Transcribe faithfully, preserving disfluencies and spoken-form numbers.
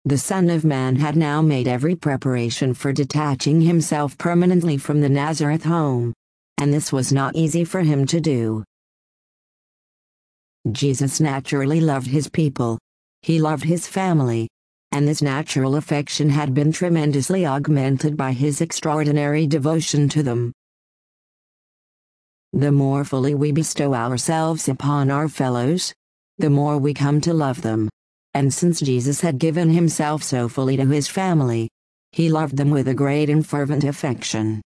The Son of Man had now made every preparation for detaching himself permanently from the Nazareth home. And this was not easy for him to do. Jesus naturally loved his people. He loved his family. And this natural affection had been tremendously augmented by his extraordinary devotion to them. The more fully we bestow ourselves upon our fellows, the more we come to love them. And since Jesus had given himself so fully to his family, he loved them with a great and fervent affection.